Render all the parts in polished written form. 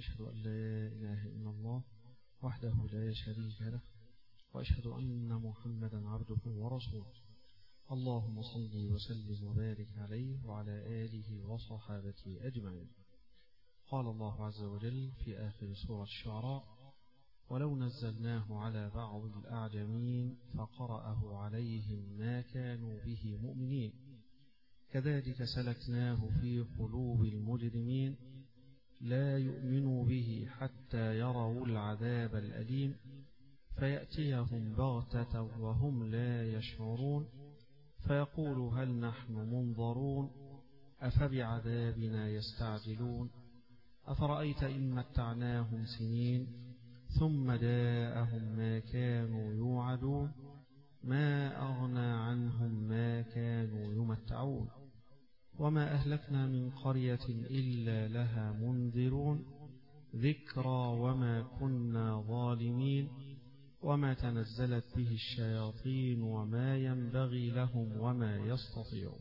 وأشهد أن لا إله إلا الله وحده لا شريك له وأشهد أن محمدا عبده ورسوله. اللهم صل وسلم وبارك عليه وعلى آله وصحابته أجمعين. قال الله عز وجل في آخر سورة الشعراء: ولو نزلناه على بعض الأعجمين فقرأه عليهم ما كانوا به مؤمنين كذلك سلكناه في قلوب المجرمين لا يؤمنوا به حتى يروا العذاب الأليم فيأتيهم بغتة وهم لا يشعرون فيقولوا هل نحن منظرون أفبعذابنا يستعجلون أفرأيت إن متعناهم سنين ثم جاءهم ما كانوا يوعدون ما أغنى عنهم ما كانوا يمتعون وما أهلكنا من قرية إلا لها منذرون ذكرى وما كنا ظالمين وما تنزلت به الشياطين وما ينبغي لهم وما يستطيعون.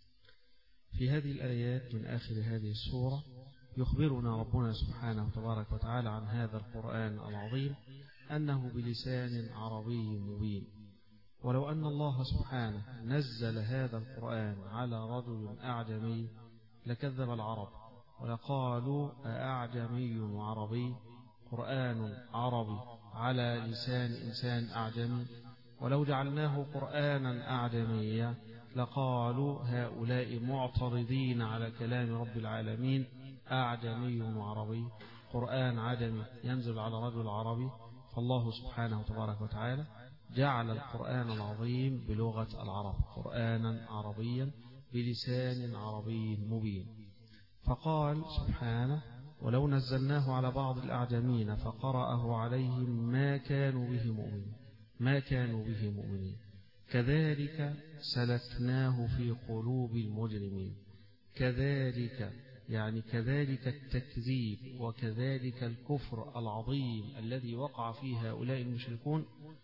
في هذه الآيات من آخر هذه السورة يخبرنا ربنا سبحانه تبارك وتعالى عن هذا القرآن العظيم أنه بلسان عربي مبين. ولو أن الله سبحانه نزل هذا القرآن على رجل أعجمي لكذب العرب ولقالوا أعجمي وعربي قرآن عربي على لسان إنسان أعجمي ولو جعلناه قرآنا أعجميا لقالوا هؤلاء معترضين على كلام رب العالمين أعجمي وعربي قرآن عجمي ينزل على رجل عربي. فالله سبحانه تبارك وتعالى جعل القرآن العظيم بلغة العرب قرآنا عربيا بلسان عربي مبين. فقال سبحانه ولو نزلناه على بعض الأعجمين فقرأه عليهم ما كانوا به مؤمنين كذلك سلكناه في قلوب المجرمين. كذلك يعني كذلك التكذيب وكذلك الكفر العظيم الذي وقع فيه هؤلاء المشركون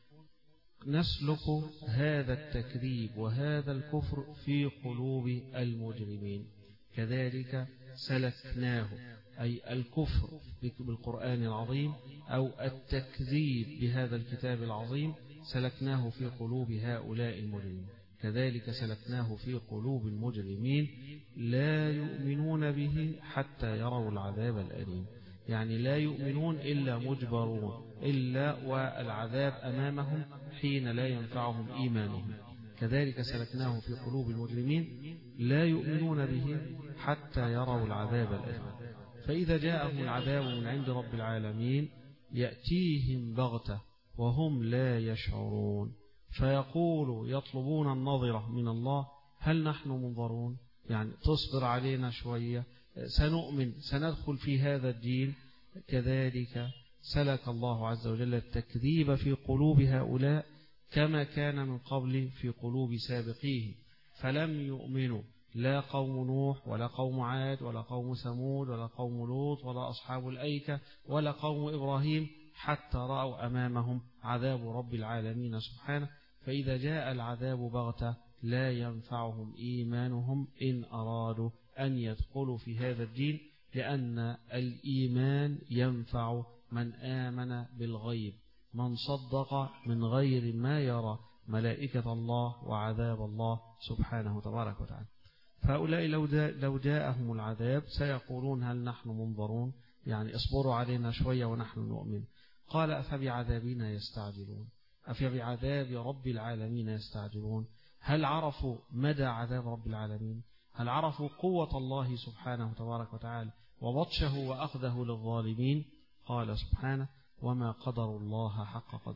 نسلك هذا التكذيب وهذا الكفر في قلوب المجرمين. كذلك سلكناه أي الكفر بالقرآن العظيم أو التكذيب بهذا الكتاب العظيم سلكناه في قلوب هؤلاء المجرمين. كذلك سلكناه في قلوب المجرمين لا يؤمنون به حتى يروا العذاب الأليم. يعني لا يؤمنون إلا مجبرون إلا والعذاب أمامهم حين لا ينفعهم إيمانهم. كذلك سلكناه في قلوب المجرمين لا يؤمنون به حتى يروا العذاب الأليم. فإذا جاءهم العذاب من عند رب العالمين يأتيهم بغتة وهم لا يشعرون فيقولوا يطلبون النظرة من الله هل نحن منظرون يعني تصبر علينا شوية سنؤمن سندخل في هذا الدين. كذلك سلك الله عز وجل التكذيب في قلوب هؤلاء كما كان من قبل في قلوب سابقيه فلم يؤمنوا لا قوم نوح ولا قوم عاد ولا قوم ثمود ولا قوم لوط ولا أصحاب الأيكة ولا قوم إبراهيم حتى رأوا أمامهم عذاب رب العالمين سبحانه. فإذا جاء العذاب بغتة لا ينفعهم إيمانهم إن أرادوا أن يدخلوا في هذا الدين لأن الإيمان ينفع من آمن بالغيب من صدق من غير ما يرى ملائكة الله وعذاب الله سبحانه تبارك وتعالى. فهؤلاء لو جاءهم العذاب سيقولون هل نحن منظرون يعني اصبروا علينا شوية ونحن نؤمن. قال أفبعذابنا يستعجلون أفبعذاب رب العالمين يستعجلون. هل عرفوا مدى عذاب رب العالمين؟ هل عرفوا قوة الله سبحانه تبارك وتعالى وبطشه وأخذه للظالمين؟ قال سبحانه وما قدر الله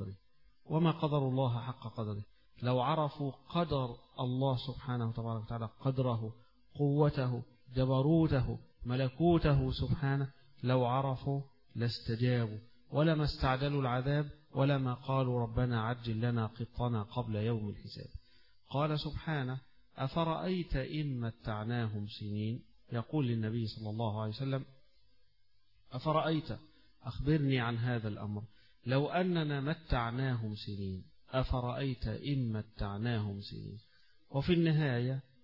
حق قدره. لو عرفوا قدر الله سبحانه تبارك وتعالى قدره قوته جبروته ملكوته سبحانه لو عرفوا لاستجابوا ولما استعجلوا العذاب ولما قالوا ربنا عجل لنا قطنا قبل يوم الحساب. قال سبحانه أفرأيت إن متعناهم سنين يقول للنبي صلى الله عليه وسلم أفرأيت أخبرني عن هذا الأمر لو أننا متعناهم سنين أفرأيت إن متعناهم سنين. وفي النهاية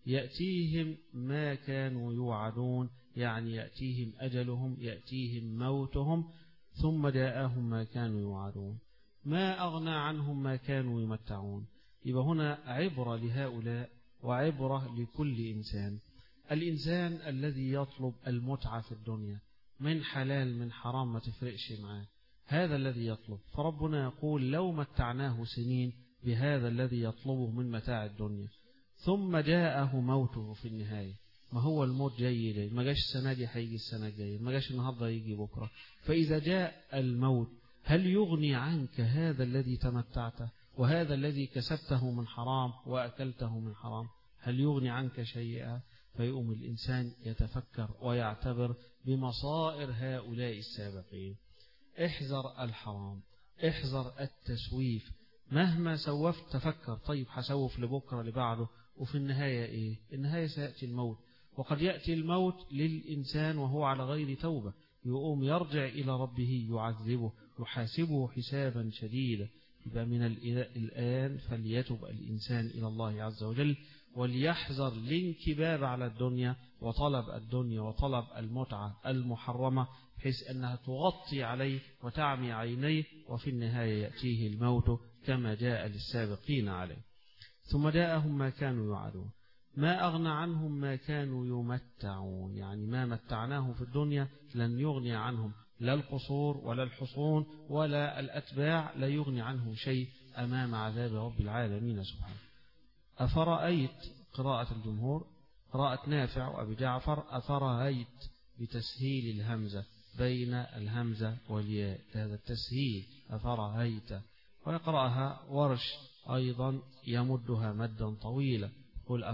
يأتيهم ما كانوا يوعدون، يعني يأتيهم أجلهم، يأتيهم موتهم، ثم جاءهم ما كانوا يوعدون. ما أغنى عنهم ما كانوا يمتعون. يبقى هنا عبرة لهؤلاء وعبرة لكل إنسان. الإنسان الذي يطلب المتعة في الدنيا من حلال من حرام ما تفرقش معاه، هذا الذي يطلب. فربنا يقول لو متعناه سنين بهذا الذي يطلبه من متاع الدنيا ثم جاءه موته في النهاية، ما هو الموت جاي، ما جاش السنة دي هيجي السنة الجاية، ما جاش النهاردة يجي بكرة. فإذا جاء الموت هل يغني عنك هذا الذي تمتعته وهذا الذي كسبته من حرام وأكلته من حرام؟ هل يغني عنك شيئا؟ فيقوم الإنسان يتفكر ويعتبر بمصائر هؤلاء السابقين. احذر الحرام، احذر التسويف. مهما سوفت تفكر، طيب هسوف لبكرة لبعده، وفي النهاية إيه؟ النهاية سيأتي الموت، وقد يأتي الموت للإنسان وهو على غير توبة، يقوم يرجع إلى ربه يعذبه يحاسبه حسابا شديدا. يبقى من الآن فليتب الإنسان إلى الله عز وجل، وليحذر الانكباب على الدنيا وطلب الدنيا وطلب المتعة المحرمة، بحيث أنها تغطي عليه وتعمي عينيه، وفي النهاية يأتيه الموت كما جاء للسابقين عليه. ثم جاءهم ما كانوا يوعدون. ما أغنى عنهم ما كانوا يمتعون، يعني ما متعناه في الدنيا لن يغني عنهم لا القصور ولا الحصون ولا الأتباع، لا يغني عنهم شيء أمام عذاب رب العالمين سبحانه. أفرأيت، قراءة الجمهور، قراءة نافع وأبي جعفر، أفرأيت بتسهيل الهمزة بين الهمزة والياء، هذا التسهيل أفرأيت. ويقرأها ورش أيضا يمدها مدا طويلا، قل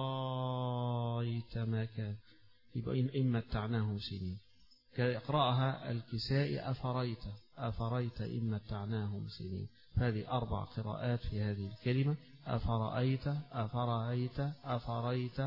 أفرأيت ما كان، يبقى إن متعناهم سنين. يقرأها الكسائي أفرأيت، أفرأيت إن متعناهم سنين. هذه 4 قراءات في هذه الكلمة: أفرأيت أفرأيت أفرأيت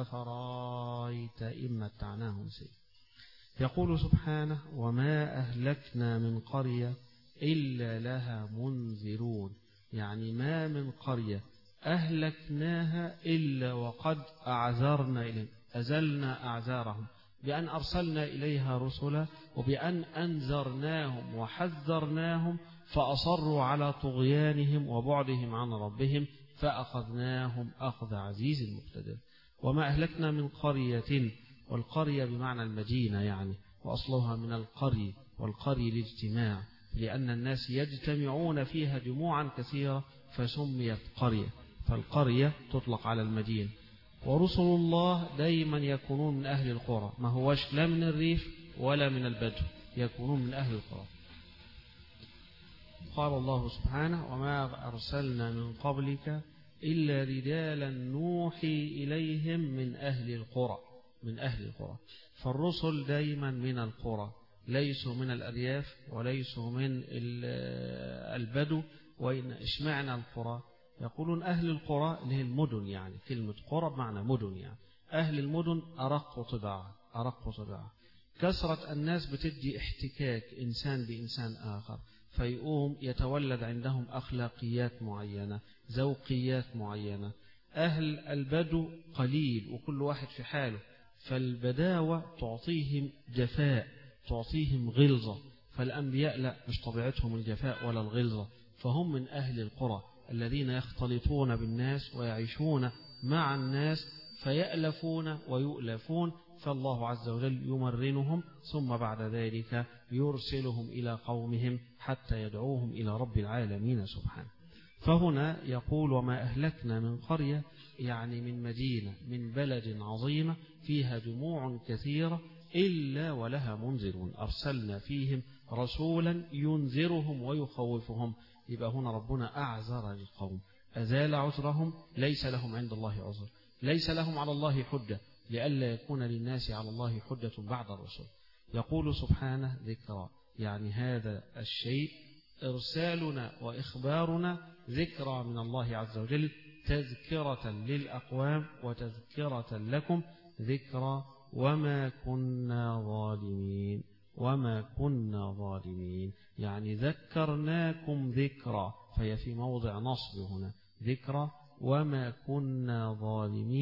أفرأيت إن متعناهم سنين. يقول سبحانه: وما أهلكنا من قرية إلا لها منذرون، يعني ما من قرية أهلكناها إلا وقد أعذرنا إليه، أزلنا أعذارهم بأن أرسلنا إليها رسلا، وبأن أنذرناهم وحذرناهم فأصروا على طغيانهم وبعدهم عن ربهم فأخذناهم أخذ عزيز مقتدر. وما أهلكنا من قرية، والقرية بمعنى المدينة يعني، وأصلها من القري، والقري الاجتماع، لأن الناس يجتمعون فيها جموعا كثيرة فسميت قرية، فالقرية تطلق على المدينة. ورسل الله دايما يكونون من أهل القرى، ما هوش لا من الريف ولا من البدو، يكونون من أهل القرى. قال الله سبحانه: وما أرسلنا من قبلك إلا رجالا نوحي إليهم من أهل القرى، من أهل القرى. فالرسل دايما من القرى، ليسوا من الأرياف وليسوا من البدو. وإن اشمعنا القرى؟ يقولون أهل القرى اللي هي المدن، يعني كلمة قرى بمعنى مدن، يعني أهل المدن أرق طباعا، أرق طباعا. كثرة الناس بتدي احتكاك إنسان بإنسان آخر، فيقوم يتولد عندهم أخلاقيات معينة، ذوقيات معينة. أهل البدو قليل وكل واحد في حاله، فالبداوة تعطيهم جفاء، تعطيهم غلظة. فالأنبياء لا، مش طبيعتهم الجفاء ولا الغلظة، فهم من أهل القرى الذين يختلطون بالناس ويعيشون مع الناس فيألفون ويؤلفون. فالله عز وجل يمرنهم، ثم بعد ذلك يرسلهم إلى قومهم حتى يدعوهم إلى رب العالمين سبحانه. فهنا يقول: وما أهلكنا من قرية، يعني من مدينة، من بلد عظيمة فيها جموع كثيرة، إلا ولها منذرون، أرسلنا فيهم رسولا ينذرهم ويخوفهم. يبقى هنا ربنا أعذر القوم، أزال عذرهم، ليس لهم عند الله عذر، ليس لهم على الله حجة، لئلا يكون للناس على الله حجة بعد الرسل. يقول سبحانه: ذكرى، يعني هذا الشيء إرسالنا وإخبارنا ذكرى من الله عز وجل، تذكرة للأقوام وتذكرة لكم، ذكرى. وما كنا ظالمين، وما كنا ظالمين، يعني ذكرناكم ذكرى، فهي في موضع نصب هنا، ذكرى. وما كنا ظالمين،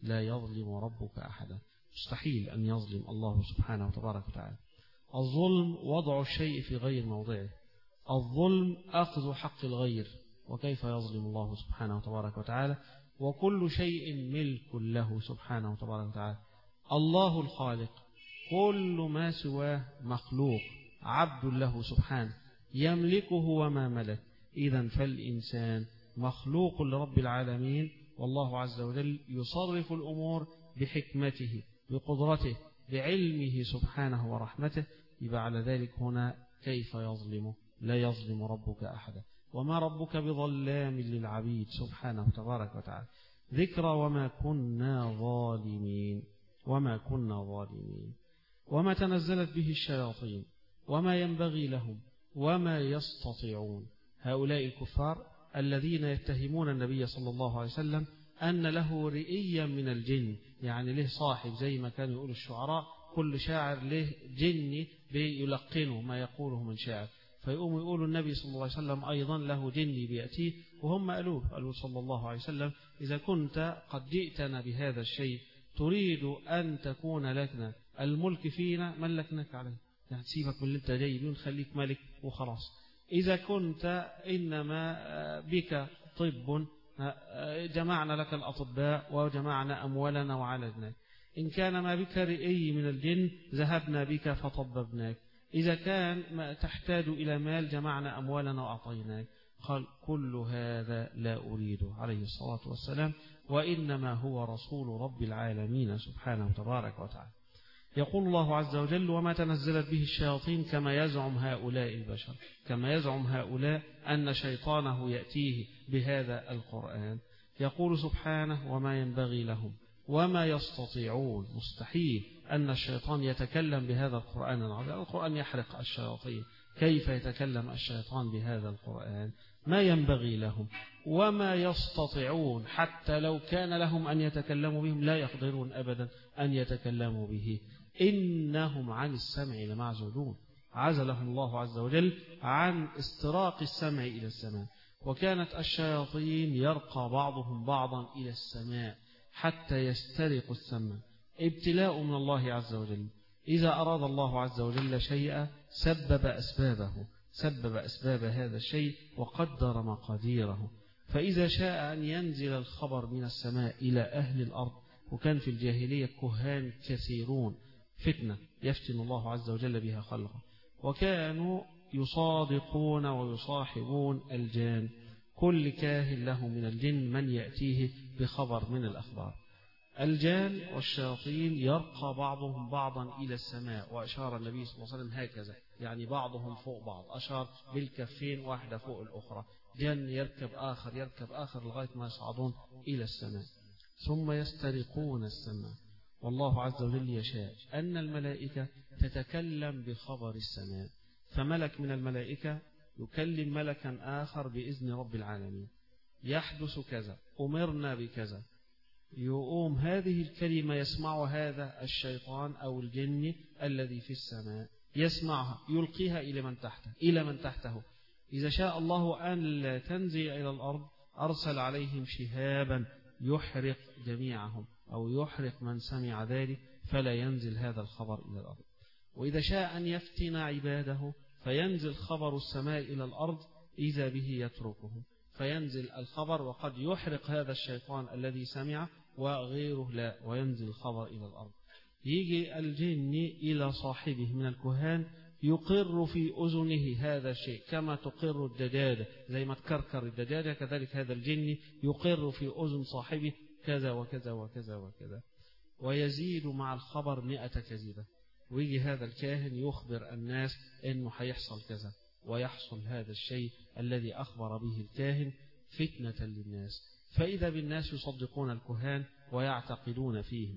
لا يظلم ربك أحدا. مستحيل أن يظلم الله سبحانه وتبارك وتعالى. الظلم وضع الشيء في غير موضعه، الظلم أخذ حق الغير، وكيف يظلم الله سبحانه وتبارك وتعالى؟ وكل شيء ملك له سبحانه وتبارك وتعالى. الله الخالق، كل ما سواه مخلوق عبد له سبحانه يملكه وما ملك. إذن فالإنسان مخلوق لرب العالمين، والله عز وجل يصرف الأمور بحكمته بقدرته بعلمه سبحانه ورحمته. يبقى على ذلك هنا كيف يظلمه؟ لا يظلم ربك أحدا، وما ربك بظلام للعبيد سبحانه تبارك وتعالى. ذكرى وما كنا ظالمين، وما كنا ظالمين، وما تنزلت به الشياطين وما ينبغي لهم وما يستطيعون. هؤلاء الكفار الذين يتهمون النبي صلى الله عليه وسلم أن له رئيا من الجن، يعني له صاحب زي ما كانوا يقول الشعراء، كل شاعر له جني بيلقنه ما يقوله من شاعر، فيقوم يقولوا النبي صلى الله عليه وسلم أيضا له جني بيأتيه، وهم قالوا صلى الله عليه وسلم إذا كنت قد جئتنا بهذا الشيء تريد أن تكون لكنا الملك فينا ملكناك عليه، يعني سيبك من اللي انت جاي بيه ونخليك ملك وخلاص. إذا كنت إنما بك طب جمعنا لك الأطباء وجمعنا أموالنا وعالجناك، إن كان ما بك رئي من الجن ذهبنا بك فطببناك، إذا كان ما تحتاج إلى مال جمعنا أموالنا وأعطيناك. قال كل هذا لا أريده عليه الصلاة والسلام، وإنما هو رسول رب العالمين سبحانه تبارك وتعالى. يقول الله عز وجل وما تنزلت به الشياطين كما يزعم هؤلاء البشر، كما يزعم هؤلاء أن شيطانه يأتيه بهذا القرآن. يقول سبحانه وما ينبغي لهم وما يستطيعون. مستحيل أن الشيطان يتكلم بهذا القرآن العظيم، القرآن يحرق الشياطين، كيف يتكلم الشيطان بهذا القرآن؟ ما ينبغي لهم وما يستطيعون، حتى لو كان لهم أن يتكلموا بهم لا يقدرون أبدا أن يتكلموا به. إنهم عن السمع لمعزولون، عزلهم الله عز وجل عن استراق السمع إلى السماء. وكانت الشياطين يرقى بعضهم بعضا إلى السماء حتى يسترقوا السماء، ابتلاء من الله عز وجل. إذا أراد الله عز وجل شيئا سبب أسباب هذا الشيء وقدر مقاديره. فإذا شاء أن ينزل الخبر من السماء إلى أهل الأرض، وكان في الجاهلية كهان كثيرون، فتنة يفتن الله عز وجل بها خلقه، وكانوا يصادقون ويصاحبون الجان، كل كاهن له من الجن من يأتيه بخبر من الأخبار. الجان والشياطين يرقى بعضهم بعضا إلى السماء، وأشار النبي صلى الله عليه وسلم هكذا، يعني بعضهم فوق بعض، أشار بالكفين واحدة فوق الأخرى، جن يركب آخر لغاية ما يصعدون إلى السماء، ثم يسترقون السماء. والله عز وجل يشاء أن الملائكة تتكلم بخبر السماء، فملك من الملائكة يكلم ملكا آخر بإذن رب العالمين، يحدث كذا، أمرنا بكذا، يقوم هذه الكلمة يسمع هذا الشيطان أو الجن الذي في السماء، يسمعها يلقيها إلى من تحته. إذا شاء الله أن لا تنزل إلى الأرض أرسل عليهم شهابا يحرق جميعهم، أو يحرق من سمع ذلك فلا ينزل هذا الخبر إلى الأرض. وإذا شاء أن يفتن عباده فينزل خبر السماء إلى الأرض إذا به يتركه، فينزل الخبر وقد يحرق هذا الشيطان الذي سمع وغيره لا، وينزل الخبر إلى الأرض. يجي الجن إلى صاحبه من الكهان يقر في أذنه هذا الشيء كما تقر الدجاجة، زي ما تكركر الدجاجة كذلك هذا الجن يقر في أذن صاحبه كذا وكذا وكذا وكذا، ويزيد مع الخبر 100 كذبة. ويجي هذا الكاهن يخبر الناس إنه هيحصل كذا، ويحصل هذا الشيء الذي أخبر به الكاهن فتنة للناس، فإذا بالناس يصدقون الكهان ويعتقدون فيهم.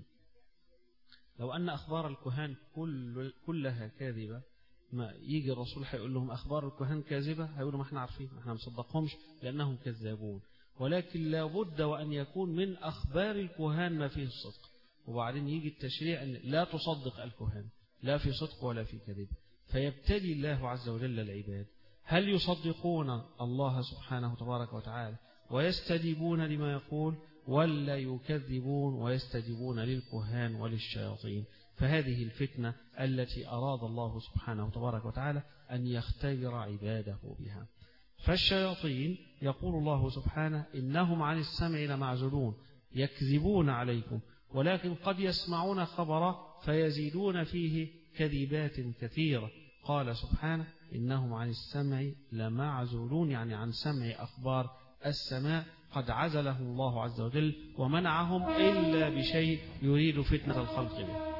لو أن أخبار الكهان كلها كاذبة، ما يجي الرسول هيقول لهم أخبار الكهان كاذبة، هيقولوا ما احنا عارفين، ما احنا مصدقهمش لأنهم كذابون. ولكن لابد وأن يكون من أخبار الكهان ما فيه الصدق. وبعدين يجي التشريع أن لا تصدق الكهان، لا في صدق ولا في كذب. فيبتلي الله عز وجل العباد، هل يصدقون الله سبحانه تبارك وتعالى ويستجيبون لما يقول، ولا يكذبون ويستجيبون للكهان وللشياطين. فهذه الفتنة التي أراد الله سبحانه وتبارك وتعالى أن يختبر عباده بها. فالشياطين يقول الله سبحانه إنهم عن السمع لمعزولون يكذبون عليكم، ولكن قد يسمعون خبرا فيزيدون فيه كذبات كثيرة. قال سبحانه إنهم عن السمع لمعزولون، يعني عن سمع أخبار السماء قد عزلهم الله عز وجل ومنعهم إلا بشيء يريد فتنة الخلق به.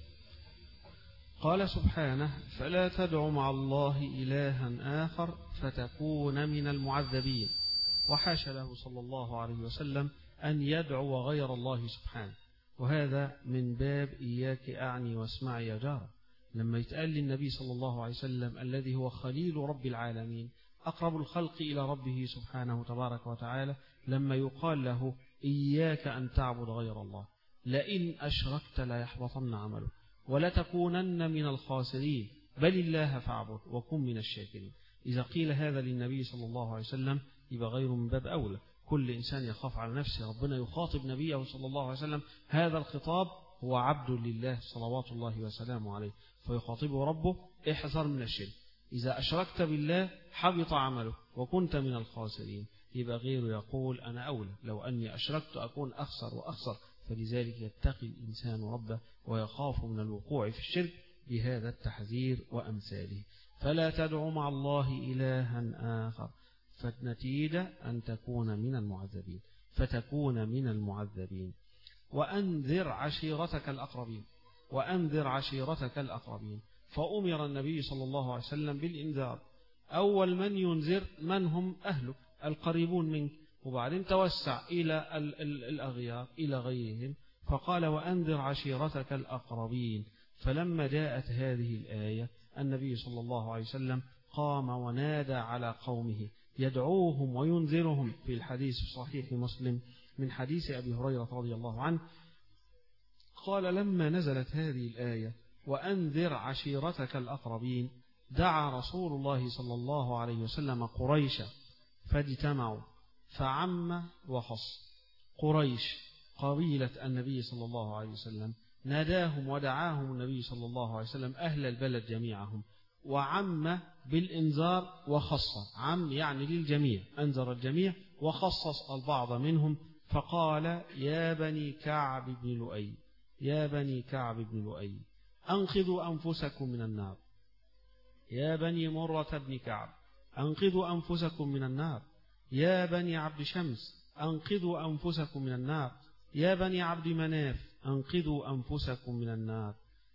قال سبحانه فلا تدع مع الله إلها آخر فتكون من المعذبين. وحاش له صلى الله عليه وسلم أن يدعو غير الله سبحانه، وهذا من باب إياك أعني واسمعي يا جارة. لما يتقال للنبي صلى الله عليه وسلم الذي هو خليل رب العالمين أقرب الخلق إلى ربه سبحانه تبارك وتعالى، لما يقال له إياك أن تعبد غير الله، لئن أشركت لا يحبطن عمله ولتكونن من الخاسرين، بل الله فاعبد وكن من الشاكرين. إذا قيل هذا للنبي صلى الله عليه وسلم يبقى غيره من باب أولى. كل إنسان يخاف على نفسه، ربنا يخاطب نبيه صلى الله عليه وسلم هذا الخطاب، هو عبد لله صلوات الله وسلامه عليه، فيخاطبه ربه احذر من الشرك، إذا أشركت بالله حبط عمله وكنت من الخاسرين. يبقى غيره يقول أنا أولى، لو أني أشركت أكون أخسر وأخسر. فلذلك يتقي الإنسان ربه ويخاف من الوقوع في الشرك بهذا التحذير وأمثاله. فلا تدع مع الله إلها آخر، فالنتيجة أن تكون من المعذبين، فتكون من المعذبين. وأنذر عشيرتك الأقربين، وأنذر عشيرتك الأقربين. فأمر النبي صلى الله عليه وسلم بالإنذار. أول من ينذر من هم أهلك القريبون منك، وبعدين توسع إلى الأغيار إلى غيرهم، فقال وأنذر عشيرتك الأقربين. فلما جاءت هذه الآية النبي صلى الله عليه وسلم قام ونادى على قومه يدعوهم وينذرهم. في الحديث صحيح مسلم من حديث أبي هريرة رضي الله عنه قال لما نزلت هذه الآية وأنذر عشيرتك الأقربين دعا رسول الله صلى الله عليه وسلم قريشا فاجتمعوا فعم وخص. قريش قبيلة النبي صلى الله عليه وسلم ناداهم ودعاهم النبي صلى الله عليه وسلم أهل البلد جميعهم، وعم بالإنذار وخص، عم يعني للجميع، أنذر الجميع وخصص البعض منهم. فقال يا بني كعب بن لؤي، يا بني كعب بن لؤي أنقذوا أنفسكم من النار، يا بني مرة بن كعب أنقذوا أنفسكم من النار، يا بني عبد شمس أنقذوا أنفسكم من النار، يا بني عبد مناف أنقذوا أنفسكم من النار،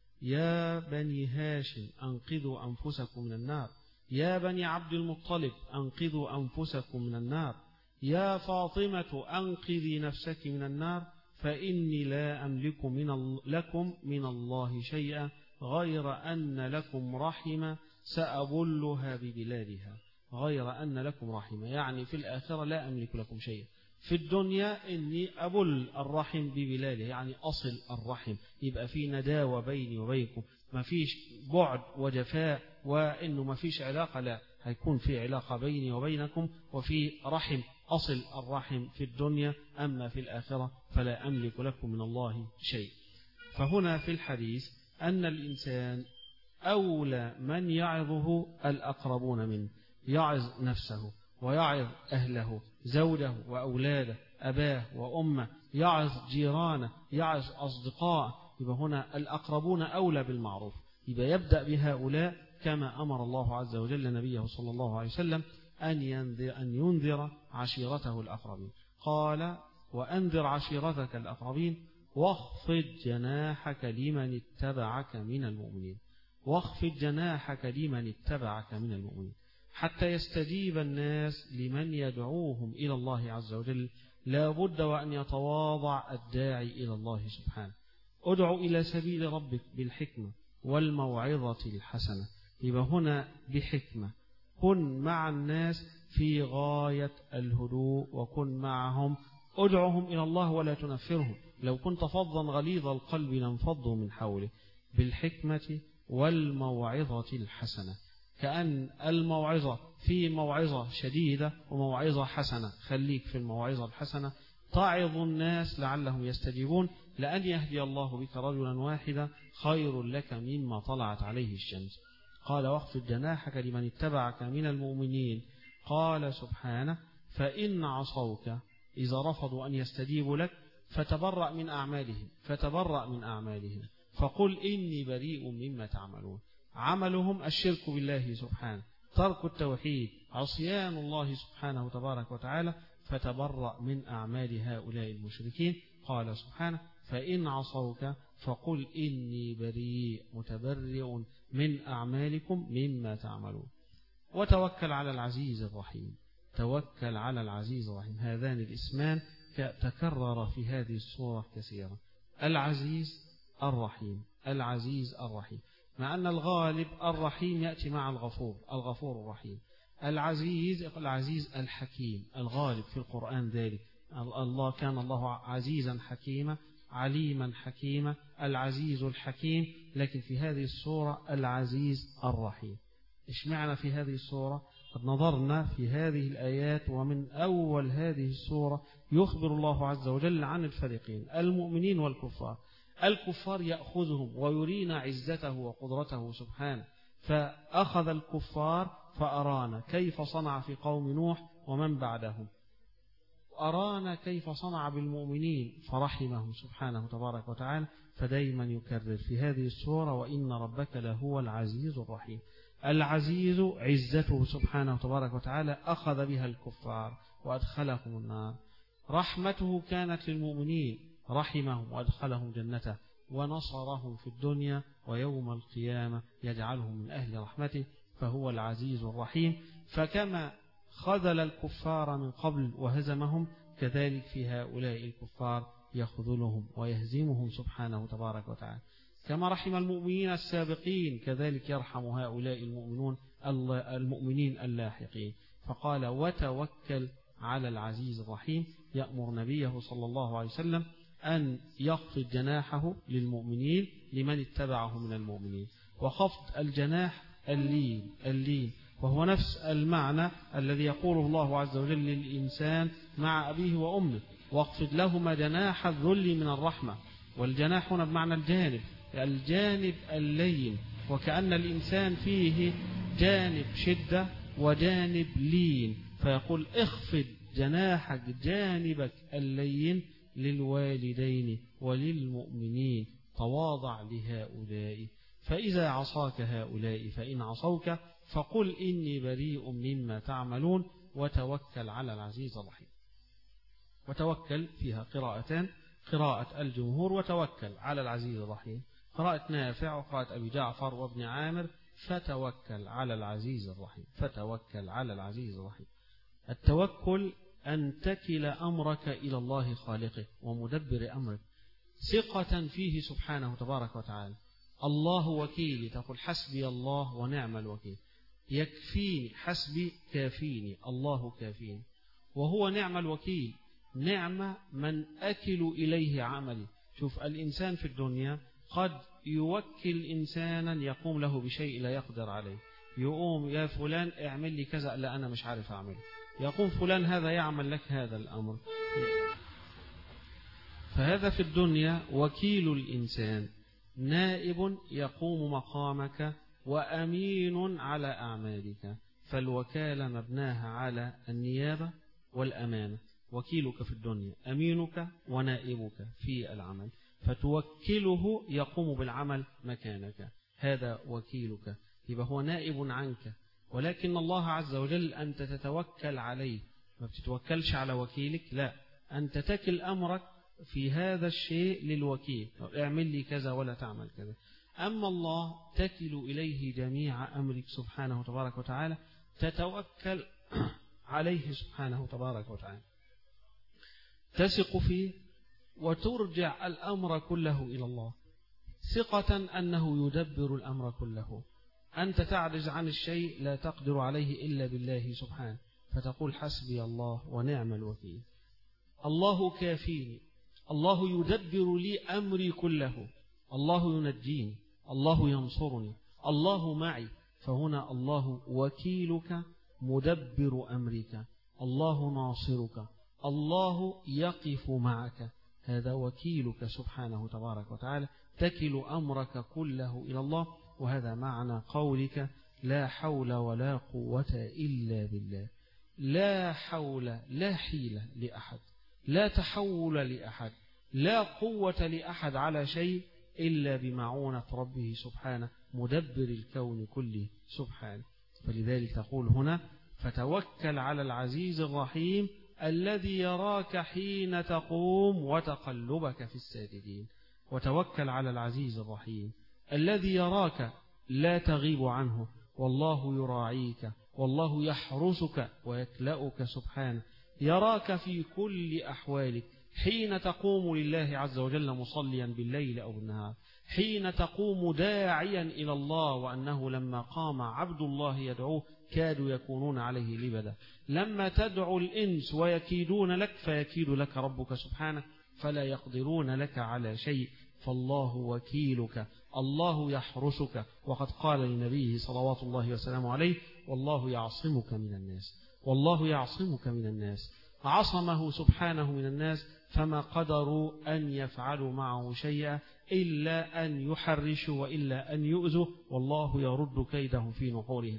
يا بني هاشم أنقذوا أنفسكم من النار، يا بني عبد المطلب أنقذوا أنفسكم من النار، يا فاطمة أنقذي نفسك من النار، فإني لا أملك لكم من الله شيئا غير أن لكم رحمة سأبلها ببلادها. غير أن لكم رحمة يعني في الآخرة لا أملك لكم شيئا، في الدنيا إني أبل الرحم ببلاده، يعني أصل الرحم، يبقى في نداوة بيني وبينكم، ما فيش بعد وجفاء وإنه ما فيش علاقة، لا، هيكون في علاقة بيني وبينكم وفي رحم، أصل الرحم في الدنيا، أما في الآخرة فلا أملك لكم من الله شيء. فهنا في الحديث أن الإنسان أولى من يعظه الأقربون منه، يعظ نفسه ويعظ أهله، زوجه وأولاده، أباه وأمه، يعظ جيرانه، يعظ أصدقائه. يبقى هنا الأقربون أولى بالمعروف، يبقى يبدأ بهؤلاء كما أمر الله عز وجل نبيه صلى الله عليه وسلم أن ينذر عشيرته الأقربين. قال وأنذر عشيرتك الأقربين واخفض جناحك لمن اتبعك من المؤمنين، واخفض جناحك لمن اتبعك من المؤمنين، حتى يستجيب الناس لمن يدعوهم إلى الله عز وجل. لا بد وأن يتواضع الداعي إلى الله سبحانه. ادعو إلى سبيل ربك بالحكمة والموعظة الحسنة. يبقى هنا بحكمة، كن مع الناس في غاية الهدوء، وكن معهم، ادعوهم إلى الله ولا تنفرهم. لو كنت فظا غليظ القلب لانفضوا من حوله. بالحكمة والموعظة الحسنة، كأن الموعظة في موعظة شديدة وموعظة حسنة، خليك في الموعظة الحسنة، تعظ الناس لعلهم يستجيبون لأن يهدي الله بك رجلا واحدا خير لك مما طلعت عليه الشمس. قال واخفض جناحك لمن اتبعك من المؤمنين. قال سبحانه فإن عصوك إذا رفضوا أن يستجيبوا لك فتبرأ من أعمالهم فقل إني بريء مما تعملون. عملهم الشرك بالله سبحانه، ترك التوحيد، عصيان الله سبحانه تبارك وتعالى، فتبرأ من أعمال هؤلاء المشركين. قال سبحانه فإن عصوك فقل إني بريء متبرئ من أعمالكم مما تعملون. وتوكل على العزيز الرحيم. توكل على العزيز الرحيم، هذان الاسمان تكرر في هذه السورة كثيرا، العزيز الرحيم، العزيز الرحيم، مع أن الغالب الرحيم يأتي مع الغفور الرحيم. العزيز الحكيم، الغالب في القرآن ذلك. الله كان الله عزيزا حكيما عليما حكيما، العزيز الحكيم. لكن في هذه السورة العزيز الرحيم. إيش معنى في هذه السورة؟ قد نظرنا في هذه الآيات، ومن أول هذه السورة يخبر الله عز وجل عن الفريقين، المؤمنين والكفار. الكفار يأخذهم ويرينا عزته وقدرته سبحانه، فأخذ الكفار فأرانا كيف صنع في قوم نوح ومن بعدهم، أرانا كيف صنع بالمؤمنين فرحمهم سبحانه تبارك وتعالى. فدايما يكرر في هذه السورة وإن ربك لهو العزيز الرحيم. العزيز عزته سبحانه تبارك وتعالى أخذ بها الكفار وأدخلهم النار. رحمته كانت للمؤمنين، رحمهم وأدخلهم جنته ونصرهم في الدنيا، ويوم القيامة يجعلهم من أهل رحمته، فهو العزيز الرحيم. فكما خذل الكفار من قبل وهزمهم، كذلك في هؤلاء الكفار يخذلهم ويهزمهم سبحانه تبارك وتعالى. كما رحم المؤمنين السابقين، كذلك يرحم هؤلاء المؤمنين اللاحقين. فقال وتوكل على العزيز الرحيم، يأمر نبيه صلى الله عليه وسلم أن يخفض جناحه للمؤمنين لمن اتبعه من المؤمنين. وخفض الجناح اللين، وهو نفس المعنى الذي يقوله الله عز وجل للإنسان مع أبيه وأمه، واخفض لهما جناح الذل من الرحمة. والجناح هنا بمعنى الجانب اللين، وكأن الإنسان فيه جانب شدة وجانب لين، فيقول اخفض جناحك جانبك اللين للوالدين وللمؤمنين، تواضع لهؤلاء. فإذا عصاك هؤلاء فإن عصوك فقل إني بريء مما تعملون، وتوكل على العزيز الرحيم. وتوكل فيها قراءتان، قراءة الجمهور وتوكل على العزيز الرحيم، قراءة نافع وقراءة أبي جعفر وابن عامر فتوكل على العزيز الرحيم، فتوكل على العزيز الرحيم. التوكل أن تكل أمرك إلى الله خالقه ومدبر أمرك، ثقة فيه سبحانه تبارك وتعالى. الله وكيلي، تقول حسبي الله ونعم الوكيل. يكفيني، حسبي كافيني، الله كافيني، وهو نعم الوكيل. نعم من أكل إليه عملي. شوف الإنسان في الدنيا قد يوكل إنسانا يقوم له بشيء لا يقدر عليه، يقوم يا فلان اعمل لي كذا، لا أنا مش عارف أعمله، يقوم فلان هذا يعمل لك هذا الأمر. فهذا في الدنيا وكيل الإنسان، نائب يقوم مقامك وأمين على أعمالك. فالوكالة مبناها على النيابة والأمانة. وكيلك في الدنيا أمينك ونائبك في العمل، فتوكله يقوم بالعمل مكانك، هذا وكيلك، يبقى هو نائب عنك. ولكن الله عز وجل أنت تتوكل عليه، ما بتتوكلش على وكيلك، لا، أنت تكل أمرك في هذا الشيء للوكيل، اعمل لي كذا ولا تعمل كذا. أما الله تكل إليه جميع أمرك سبحانه تبارك وتعالى، تتوكل عليه سبحانه تبارك وتعالى، تثق فيه وترجع الأمر كله إلى الله، ثقة أنه يدبر الأمر كله. أنت تعجز عن الشيء لا تقدر عليه إلا بالله سبحانه، فتقول حسبي الله ونعم الوكيل. الله كافيني، الله يدبر لي أمري كله، الله ينجيني، الله ينصرني، الله معي. فهنا الله وكيلك مدبر أمرك، الله ناصرك، الله يقف معك، هذا وكيلك سبحانه تبارك وتعالى، تكل أمرك كله إلى الله. وهذا معنى قولك لا حول ولا قوة إلا بالله. لا حول، لا حيلة لأحد، لا تحول لأحد، لا قوة لأحد على شيء إلا بمعونة ربه سبحانه مدبر الكون كله سبحانه. فلذلك تقول هنا فتوكل على العزيز الرحيم الذي يراك حين تقوم وتقلبك في الساجدين. وتوكل على العزيز الرحيم الذي يراك لا تغيب عنه، والله يراعيك، والله يحرسك ويكلأك سبحانه، يراك في كل أحوالك، حين تقوم لله عز وجل مصليا بالليل أو بالنهار، حين تقوم داعيا إلى الله، وأنه لما قام عبد الله يدعوه كادوا يكونون عليه لبدا، لما تدعو الإنس ويكيدون لك فيكيد لك ربك سبحانه، فلا يقدرون لك على شيء، فالله وكيلك، الله يحرسك. وقد قال لنبيه صلوات الله وسلامه عليه والله يعصمك من الناس، والله يعصمك من الناس، عصمه سبحانه من الناس، فما قدروا أن يفعلوا معه شيئا إلا أن يحرشوا وإلا أن يؤذوا، والله يرد كيدهم في نحورهم.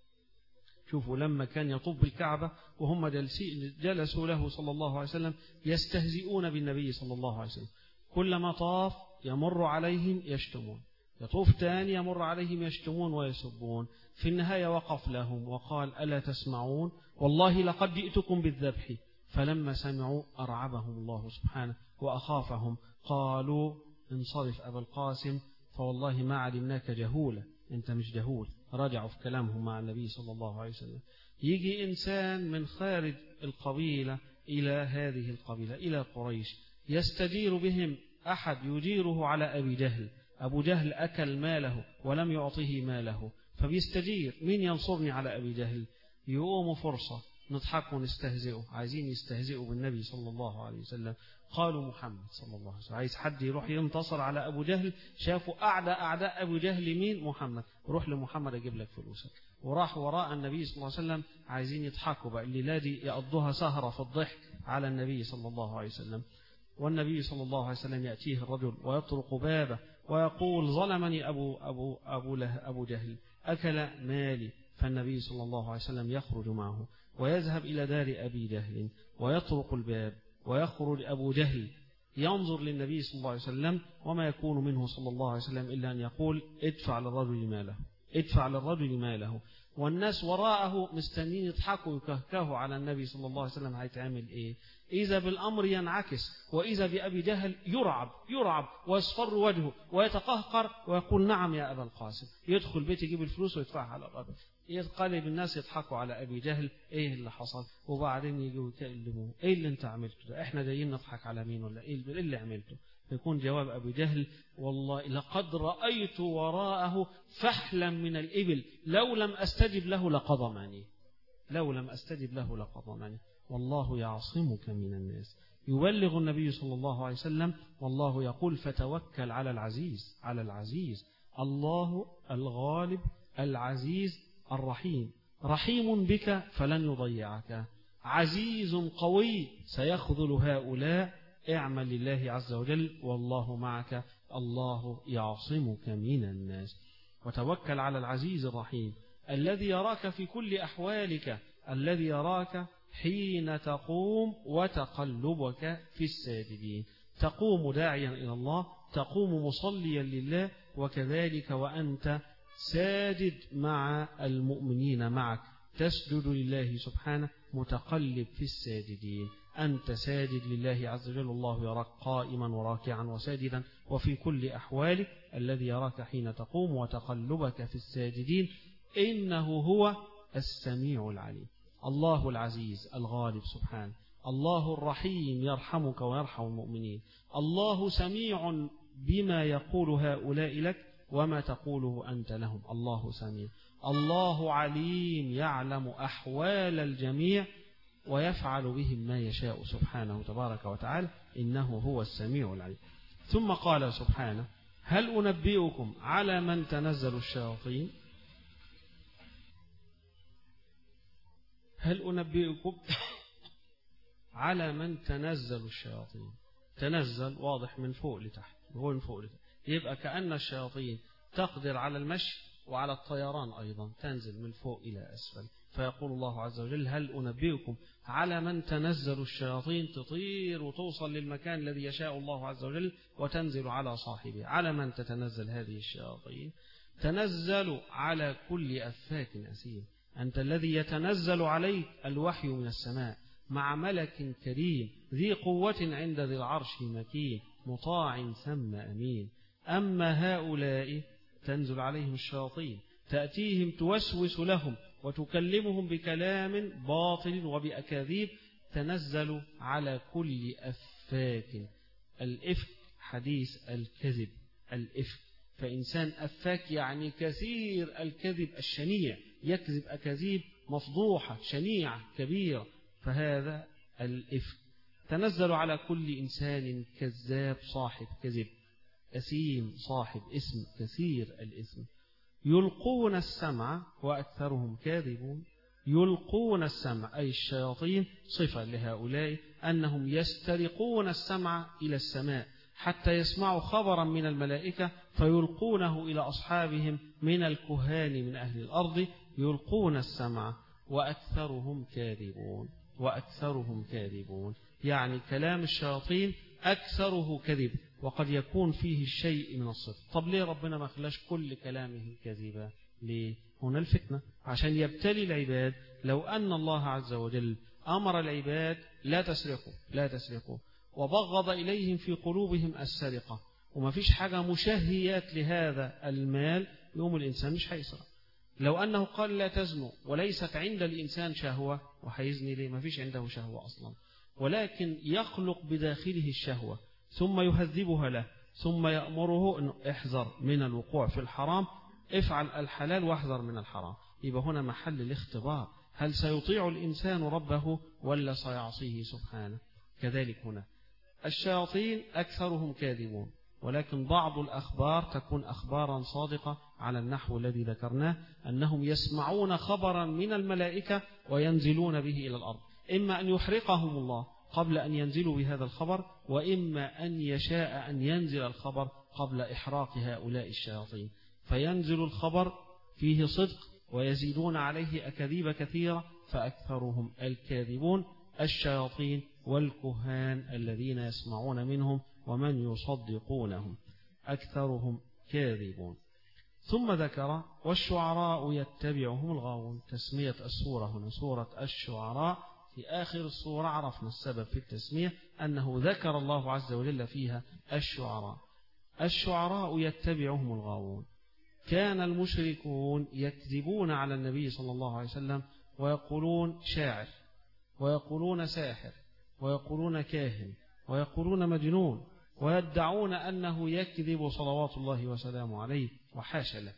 شوفوا لما كان يطوف بالكعبة وهم جلسوا له صلى الله عليه وسلم يستهزئون بالنبي صلى الله عليه وسلم، كلما طاف يمر عليهم يشتمون، يطوف تاني يمر عليهم يشتمون ويسبون، في النهاية وقف لهم وقال ألا تسمعون والله لقد جئتكم بالذبح، فلما سمعوا أرعبهم الله سبحانه وأخافهم، قالوا انصرف أبا القاسم فوالله ما علمناك جهولا، أنت مش جهول. رجعوا في كلامهم مع النبي صلى الله عليه وسلم. يجي إنسان من خارج القبيلة إلى هذه القبيلة إلى قريش، يستجير بهم أحد يجيره على أبي جهل، أبو جهل أكل ماله ولم يعطيه ماله، فبيستجير مين ينصرني على أبي جهل؟ يقوموا فرصة نضحك ونستهزئوا، عايزين يستهزئوا بالنبي صلى الله عليه وسلم، قالوا محمد صلى الله عليه وسلم. عايز حد يروح ينتصر على أبو جهل، شافوا أعداء أبو جهل مين؟ محمد، روح لمحمد أجيب لك فلوسك. وراح وراء النبي صلى الله عليه وسلم عايزين يضحكوا بقى، الليلة دي يقضوها سهرة في الضحك على النبي صلى الله عليه وسلم. والنبي صلى الله عليه وسلم يأتيه الرجل ويطرق بابه ويقول ظلمني أبو جهل أكل مالي، فالنبي صلى الله عليه وسلم يخرج معه ويذهب إلى دار أبي جهل ويطرق الباب، ويخرج أبو جهل ينظر للنبي صلى الله عليه وسلم، وما يكون منه صلى الله عليه وسلم إلا أن يقول ادفع للرجل ماله، ادفع للرجل ماله. والناس وراءه مستنين يضحكوا ويكهكهوا على النبي صلى الله عليه وسلم هيتعمل إيه؟ إذا بالأمر ينعكس، وإذا بأبي جهل يرعب ويصفر وجهه ويتقهقر ويقول نعم يا أبا القاسم، يدخل بيت يجيب الفلوس ويدفعها على الرجل. يتقلب الناس يضحكوا على أبي جهل إيه اللي حصل، وبعدين يجوا يكلموه إيه اللي أنت عملته ده، إحنا جايين نضحك على مين ولا إيه اللي عملته؟ يكون جواب أبي جهل والله لقد رأيت وراءه فحلا من الإبل لو لم أستجب له لقضمني، لو لم أستجب له لقضمني، والله يعصمك من الناس. يبلغ النبي صلى الله عليه وسلم والله يقول فتوكل على العزيز، على العزيز، الله الغالب العزيز الرحيم، رحيم بك فلن يضيعك، عزيز قوي سيخذل هؤلاء، اعمل لله عز وجل والله معك، الله يعصمك من الناس. وتوكل على العزيز الرحيم الذي يراك في كل أحوالك، الذي يراك حين تقوم وتقلبك في الساجدين، تقوم داعيا إلى الله، تقوم مصليا لله، وكذلك وأنت ساجد مع المؤمنين معك، تسجد لله سبحانه متقلب في الساجدين، أنت ساجد لله عز وجل، الله يراك قائما وراكعا وساجدا وفي كل أحوالك، الذي يراك حين تقوم وتقلبك في الساجدين، إنه هو السميع العليم. الله العزيز الغالب سبحانه، الله الرحيم يرحمك ويرحم المؤمنين، الله سميع بما يقول هؤلاء لك وما تقوله أنت لهم، الله سميع، الله عليم يعلم أحوال الجميع ويفعل بهم ما يشاء سبحانه تبارك وتعالى، إنه هو السميع العليم. ثم قال سبحانه هل أنبئكم على من تنزل الشياطين، هل أنبئكم على من تنزل الشياطين. تنزل واضح من فوق لتحت، هو من فوق لتحت، يبقى كأن الشياطين تقدر على المشي وعلى الطيران أيضا، تنزل من فوق إلى أسفل. فيقول الله عز وجل: هل أنبئكم على من تنزل الشياطين، تطير وتوصل للمكان الذي يشاء الله عز وجل وتنزل على صاحبه. على من تتنزل هذه الشياطين؟ تنزل على كل أفاك أثيم. أنت الذي يتنزل عليك الوحي من السماء مع ملك كريم ذي قوة عند ذي العرش مكين مطاع ثم أمين. أما هؤلاء تنزل عليهم الشياطين، تأتيهم توسوس لهم وتكلمهم بكلام باطل وبأكاذيب. تنزل على كل أفاك. الإفك حديث الكذب، الإفك. فإنسان أفاك يعني كثير الكذب الشنيع، يكذب أكاذيب مفضوحة شنيعة كبيرة، فهذا الإفك. تنزل على كل إنسان كذاب صاحب كذب، أثيم صاحب اسم كثير الإثم. يلقون السمع وأكثرهم كاذبون. يلقون السمع أي الشياطين، صفة لهؤلاء أنهم يسترقون السمع إلى السماء حتى يسمعوا خبرا من الملائكة فيلقونه إلى أصحابهم من الكهان من أهل الأرض. يلقون السمع وأكثرهم كاذبون. وأكثرهم كاذبون يعني كلام الشياطين أكثره كذب، وقد يكون فيه الشيء من الصدق. طب ليه ربنا ما خلاش كل كلامه كذبا؟ ليه؟ هنا الفتنة، عشان يبتلي العباد. لو أن الله عز وجل أمر العباد لا تسرقوا لا تسرقوا، وبغض إليهم في قلوبهم السرقة، وما فيش حاجة مشهيات لهذا المال، يوم الإنسان مش هيسرق. لو أنه قال لا تزنوا وليست عند الإنسان شهوة، وهيزني ليه؟ ما فيش عنده شهوة أصلا، ولكن يخلق بداخله الشهوة ثم يهذبها له، ثم يأمره أنه احذر من الوقوع في الحرام، افعل الحلال واحذر من الحرام. يبقى هنا محل الاختبار، هل سيطيع الإنسان ربه ولا سيعصيه سبحانه؟ كذلك هنا الشياطين أكثرهم كاذبون، ولكن بعض الأخبار تكون أخبارا صادقة على النحو الذي ذكرناه، أنهم يسمعون خبرا من الملائكة وينزلون به إلى الأرض، إما أن يحرقهم الله قبل أن ينزلوا بهذا الخبر، وإما أن يشاء أن ينزل الخبر قبل إحراق هؤلاء الشياطين، فينزل الخبر فيه صدق ويزيدون عليه أكاذيب كثيرة، فأكثرهم الكاذبون الشياطين والكهان الذين يسمعون منهم ومن يصدقونهم، أكثرهم كاذبون. ثم ذكر: والشعراء يتبعهم الغاوون. تسمية السورة هنا سورة الشعراء، في آخر السورة عرفنا السبب في التسمية، أنه ذكر الله عز وجل فيها الشعراء. الشعراء يتبعهم الغاوون. كان المشركون يكذبون على النبي صلى الله عليه وسلم ويقولون شاعر، ويقولون ساحر، ويقولون كاهن، ويقولون مجنون، ويدعون أنه يكذب صلوات الله وسلامه عليه، وحاشا له.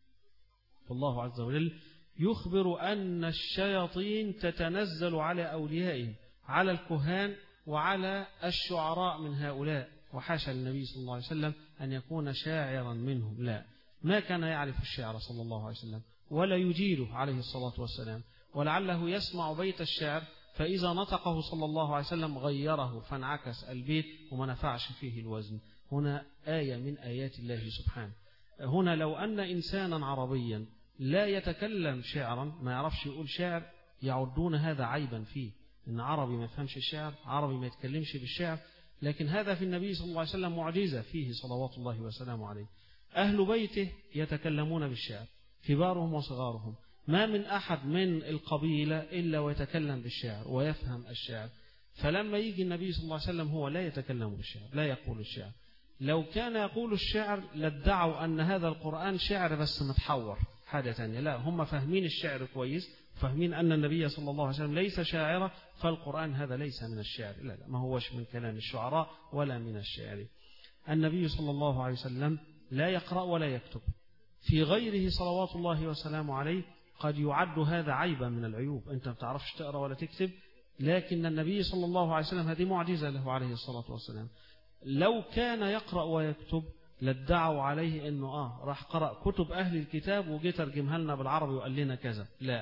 فالله عز وجل يخبر أن الشياطين تتنزل على أوليائهم، على الكهان وعلى الشعراء من هؤلاء، وحاشا للنبي صلى الله عليه وسلم أن يكون شاعرا منهم، لا، ما كان يعرف الشعر صلى الله عليه وسلم ولا يجيله عليه الصلاة والسلام، ولعله يسمع بيت الشعر فإذا نطقه صلى الله عليه وسلم غيره فانعكس البيت وما نفعش فيه الوزن. هنا آية من آيات الله سبحانه. هنا لو أن إنسانا عربيا لا يتكلم شعرا، ما يعرفش يقول شعر، يعدون هذا عيبا فيه، إن عربي ما يفهمش الشعر، عربي ما يتكلمش بالشعر، لكن هذا في النبي صلى الله عليه وسلم معجزة فيه صلوات الله وسلامه عليه. أهل بيته يتكلمون بالشعر، كبارهم وصغارهم، ما من أحد من القبيلة إلا ويتكلم بالشعر ويفهم الشعر. فلما يجي النبي صلى الله عليه وسلم هو لا يتكلم بالشعر، لا يقول الشعر. لو كان يقول الشعر لادعوا أن هذا القرآن شعر بس متحور حاجة ثانية، لا، هم فاهمين الشعر كويس، فاهمين أن النبي صلى الله عليه وسلم ليس شاعرا، فالقرآن هذا ليس من الشعر، لا لا، ما هوش من كلام الشعراء ولا من الشعر. النبي صلى الله عليه وسلم لا يقرأ ولا يكتب، في غيره صلوات الله وسلامه عليه قد يعد هذا عيبا من العيوب، أنت ما بتعرفش تقرأ ولا تكتب، لكن النبي صلى الله عليه وسلم هذه معجزة له عليه الصلاة والسلام. لو كان يقرأ ويكتب لادعوا عليه أنه راح قرأ كتب أهل الكتاب وجي ترجمها لنا بالعربي وقال لنا كذا، لا،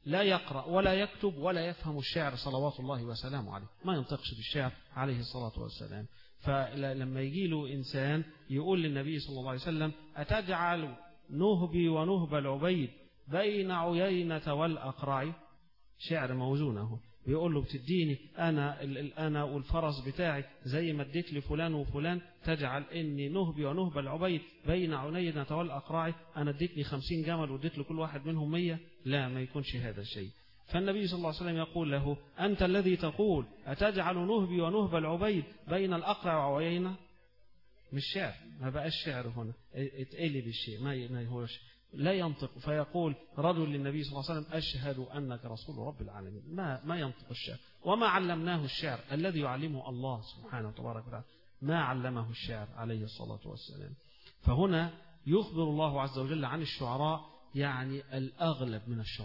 لا يقرأ ولا يكتب ولا يفهم الشعر صلوات الله وسلامه عليه، ما ينطقش بالشعر عليه الصلاة والسلام. فلما يجي له إنسان يقول للنبي صلى الله عليه وسلم أتجعل نهبي ونهب العبيد بين عيينة والأقرع، شعر موزونه، بيقول له بتديني أنا والفرس بتاعي زي ما اديت لفلان وفلان، تجعل إني نهبي ونهب العبيد بين عيينة والأقرع، أنا اديتني 50 جمل واديت لكل واحد منهم 100؟ لا، ما يكونش هذا الشيء. فالنبي صلى الله عليه وسلم يقول له أنت الذي تقول أتجعل نهبي ونهب العبيد بين الأقرع وعيينة؟ مش شعر، ما بقاش شعر هنا، اتقلب الشيء، ما يهوش، لا ينطق. فيقول رجل للنبي صلى الله عليه وسلم أشهد أنك رسول رب العالمين، ما ينطق الشعر. وما علمناه الشعر الذي يعلمه الله سبحانه وتبارك وتعالى، ما علمه الشعر عليه الصلاة والسلام. فهنا يخبر الله عز وجل عن الشعراء، يعني الأغلب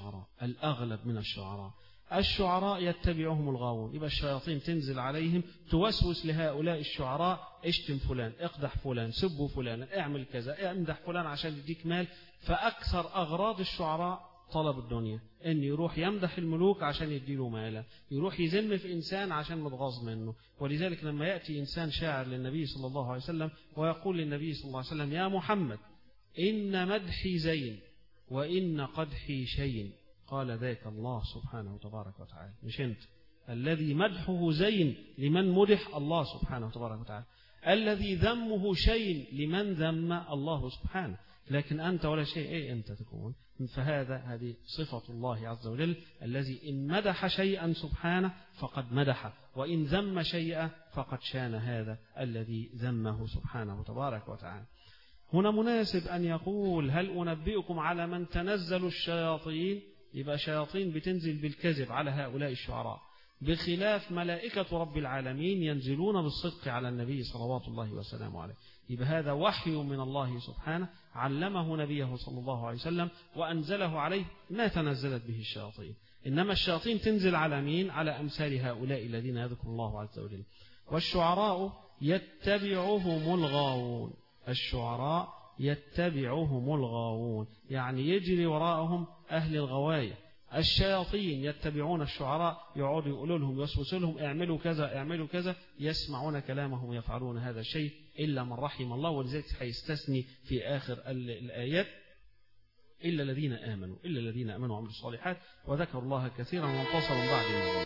من الشعراء الشعراء يتبعهم الغاوون. يبقى الشياطين تنزل عليهم توسوس لهؤلاء الشعراء، اشتم فلان، اقدح فلان، سبوا فلان، اعمل كذا، امدح فلان عشان يديك مال. فأكثر أغراض الشعراء طلب الدنيا، إن يروح يمدح الملوك عشان يديله مالا، يروح يذم في إنسان عشان متغاظ منه. ولذلك لما يأتي إنسان شاعر للنبي صلى الله عليه وسلم ويقول للنبي صلى الله عليه وسلم يا محمد إن مدحي زين وإن قدحي شين، قال ذاك الله سبحانه وتبارك وتعالى، مش أنت. الذي مدحه زين لمن مدح الله سبحانه وتبارك وتعالى، الذي ذمه شين لمن ذم الله سبحانه. لكن أنت ولا شيء، إيه أنت تكون؟ هذه صفة الله عز وجل، الذي إن مدح شيئا سبحانه فقد مدح، وإن ذم شيئا فقد شان هذا الذي ذمه سبحانه وتبارك وتعالى. هنا مناسب أن يقول هل أنبئكم على من تنزل الشياطين؟ يبقى شياطين بتنزل بالكذب على هؤلاء الشعراء، بخلاف ملائكة رب العالمين ينزلون بالصدق على النبي صلوات الله وسلامه عليه. يبقى هذا وحي من الله سبحانه علمه نبيه صلى الله عليه وسلم وأنزله عليه، ما تنزلت به الشياطين. إنما الشياطين تنزل على مين؟ على أمثال هؤلاء الذين يذكر الله عز وجل. والشعراء يتبعهم الغاوون، الشعراء يتبعهم الغاوون، يعني يجري وراءهم أهل الغواية. الشياطين يتبعون الشعراء، يقعدوا يقولوا لهم، يوسوسوا لهم اعملوا كذا اعملوا كذا، يسمعون كلامهم يفعلون هذا الشيء إلا من رحم الله. ولذلك هيستثني في آخر الآيات إلا الذين آمنوا وعملوا الصالحات وذكروا الله كثيرا وانتصروا بعد ما.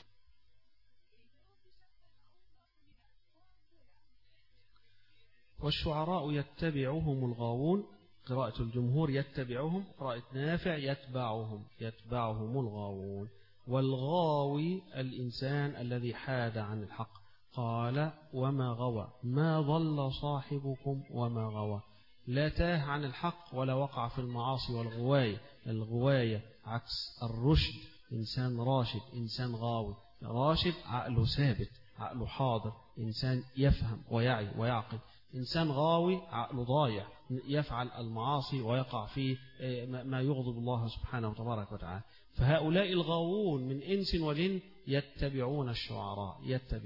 والشعراء يتبعهم الغاوون، قراءة الجمهور يتبعهم، قراءة نافع يتبعهم الغاوون. والغاوي الإنسان الذي حاد عن الحق. قال وما غوى، ما ضل صاحبكم وما غوى، لا تاه عن الحق ولا وقع في المعاصي والغواية. الغواية عكس الرشد، إنسان راشد، إنسان غاوي. راشد عقله ثابت، عقله حاضر، إنسان يفهم ويعي ويعقل. إنسان غاوي عقله ضايع، يفعل المعاصي ويقع في ما يغضب الله سبحانه وتبارك وتعالى. فهؤلاء الغاوون من إنس وجن يتبعون الشعراء.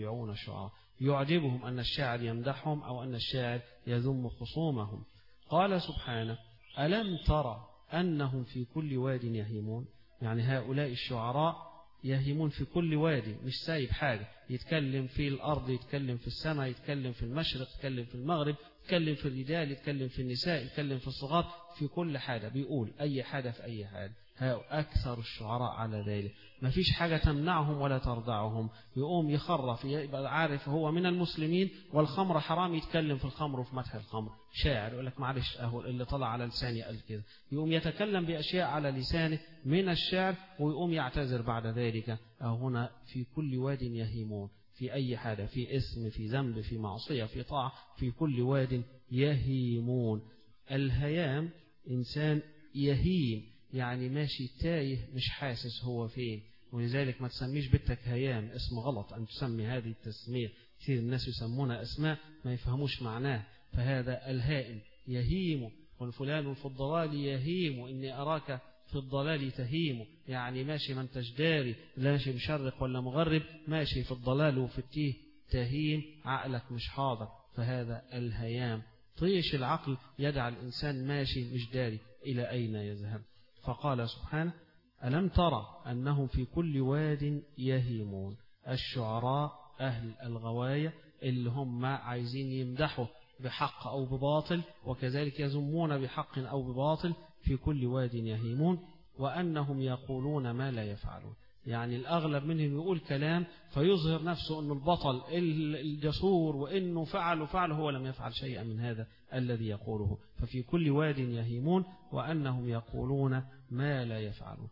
يعجبهم أن الشاعر يمدحهم أو أن الشاعر يذم خصومهم. قال سبحانه ألم ترى أنهم في كل واد يهيمون، يعني هؤلاء الشعراء يهيمون في كل وادي، مش سايب حاجة، يتكلم في الأرض، يتكلم في السماء، يتكلم في المشرق، يتكلم في المغرب، يتكلم في الرجال، يتكلم في النساء، يتكلم في الصغار، في كل حاجة بيقول أي حاجة في أي حاجة. أكثر الشعراء على ذلك، ما فيش حاجة تمنعهم ولا تردعهم. يقوم يخرف، يبقى عارف هو من المسلمين والخمر حرام، يتكلم في الخمر وفي مدح الخمر. شاعر يقول لك معلش أهو اللي طلع على لساني قال كده، يقوم يتكلم بأشياء على لسانه من الشعر ويقوم يعتذر بعد ذلك. هنا في كل واد يهيمون، في أي حاجة، في اسم، في ذنب، في معصية، في طاعة، في كل واد يهيمون. الهيام إنسان يهيم، يعني ماشي تايه مش حاسس هو فين. ولذلك ما تسميش بنتك هيام، اسم غلط أن تسمي هذه التسمية. كثير الناس يسمون أسماء ما يفهموش معناه. فهذا الهائم يهيم، والفلان في الضلال يهيم، إني أراك في الضلال تهيم، يعني ماشي ما انتش داري، لا ماشي مشرق ولا مغرب، ماشي في الضلال وفي التيه تهيم، عقلك مش حاضر. فهذا الهيام. طيش العقل يدع الإنسان ماشي مش داري إلى أين يذهب. فقال سبحانه ألم ترى أنهم في كل واد يهيمون. الشعراء أهل الغواية اللي هم عايزين يمدحوا بحق أو بباطل، وكذلك يذمون بحق أو بباطل، في كل واد يهيمون. وأنهم يقولون ما لا يفعلون، يعني الأغلب منهم يقول كلام فيظهر نفسه أنه البطل الجسور وأنه فعل هو لم يفعل شيئا من هذا الذي يقوله. ففي كل واد يهيمون وأنهم يقولون ما لا يفعلون.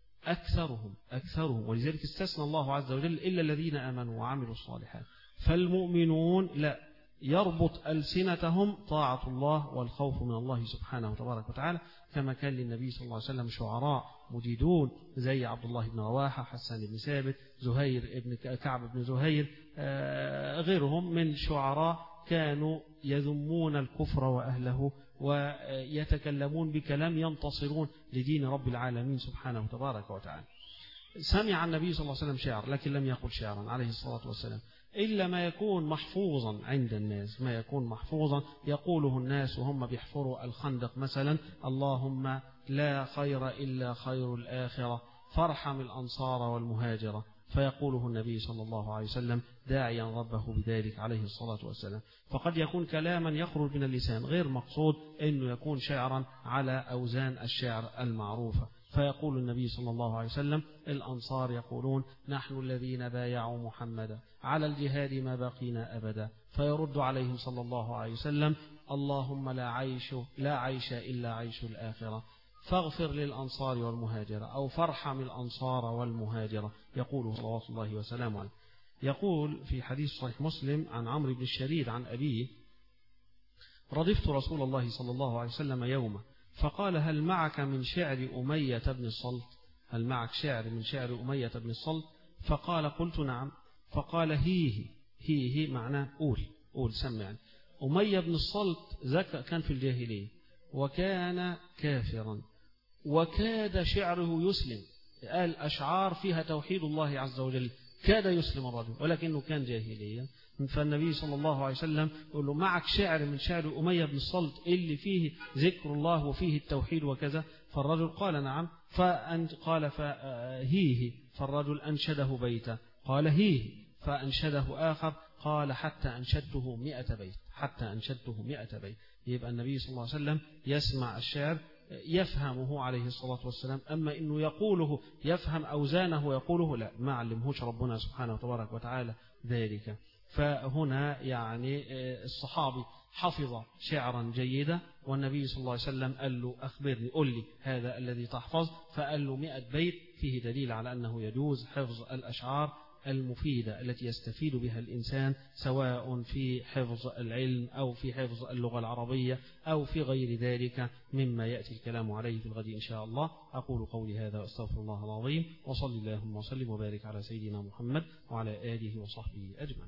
أكثرهم ولذلك استثنى الله عز وجل إلا الذين آمنوا وعملوا الصالحات. فالمؤمنون لا يربط ألسنتهم طاعة الله والخوف من الله سبحانه وتبارك وتعالى، كما كان للنبي صلى الله عليه وسلم شعراء مجيدون زي عبد الله بن رواحة، حسان بن ثابت، زهير بن كعب بن زهير، غيرهم من شعراء كانوا يذمون الكفر وأهله ويتكلمون بكلام ينتصرون لدين رب العالمين سبحانه وتبارك وتعالى. سمع النبي صلى الله عليه وسلم شعر لكن لم يقل شعرا عليه الصلاة والسلام إلا ما يكون محفوظا عند الناس، ما يكون محفوظا يقوله الناس وهم بيحفروا الخندق مثلا: اللهم لا خير إلا خير الآخرة فارحم الأنصار والمهاجرة، فيقوله النبي صلى الله عليه وسلم داعيا ربه بذلك عليه الصلاة والسلام. فقد يكون كلاما يخرج من اللسان غير مقصود أنه يكون شعرا على أوزان الشعر المعروفة. فيقول النبي صلى الله عليه وسلم: الأنصار يقولون نحن الذين بايعوا محمدا على الجهاد ما بقينا أبدا، فيرد عليهم صلى الله عليه وسلم: اللهم لا عيش إلا عيش الآخرة فاغفر للأنصار والمهاجرة، أو فارحم الأنصار والمهاجرة، يقول صلوات الله وسلامه عليه. يقول في حديث صحيح مسلم عن عمرو بن الشريد عن أبيه: ردفت رسول الله صلى الله عليه وسلم يوما فقال: هل معك من شعر أمية بن الصلت؟ هل معك شعر من شعر أمية بن الصلت؟ فقال: قلت نعم. فقال: هيه معناه قول سمعني. أمية بن الصلت كان في الجاهلية وكان كافرا وكاد شعره يسلم، قال أشعار فيها توحيد الله عز وجل، كاد يسلم الرجل ولكنه كان جاهليا. فالنبي صلى الله عليه وسلم يقول له: معك شعر من شعر أمية بن الصلت اللي فيه ذكر الله وفيه التوحيد وكذا؟ فالرجل قال نعم. قال فهيه، فالرجل أنشده بيتا. قال هيه، فأنشده آخر. قال حتى أنشدته 100 بيت، حتى أنشدته 100 بيت. يبقى النبي صلى الله عليه وسلم يسمع الشعر يفهمه عليه الصلاة والسلام، أما إنه يقوله يفهم أوزانه ويقوله لا، ما علمهوش ربنا سبحانه وتبارك وتعالى ذلك. فهنا يعني الصحابي حفظ شعرا جيدا، والنبي صلى الله عليه وسلم قال له: أخبرني، قل لي هذا الذي تحفظ. فقال له 100 بيت، فيه دليل على أنه يجوز حفظ الأشعار المفيدة التي يستفيد بها الإنسان، سواء في حفظ العلم أو في حفظ اللغة العربية أو في غير ذلك مما يأتي الكلام عليه في الغد إن شاء الله. أقول قولي هذا وأستغفر الله العظيم، وصلي اللهم وسلم وبارك على سيدنا محمد وعلى آله وصحبه أجمعين.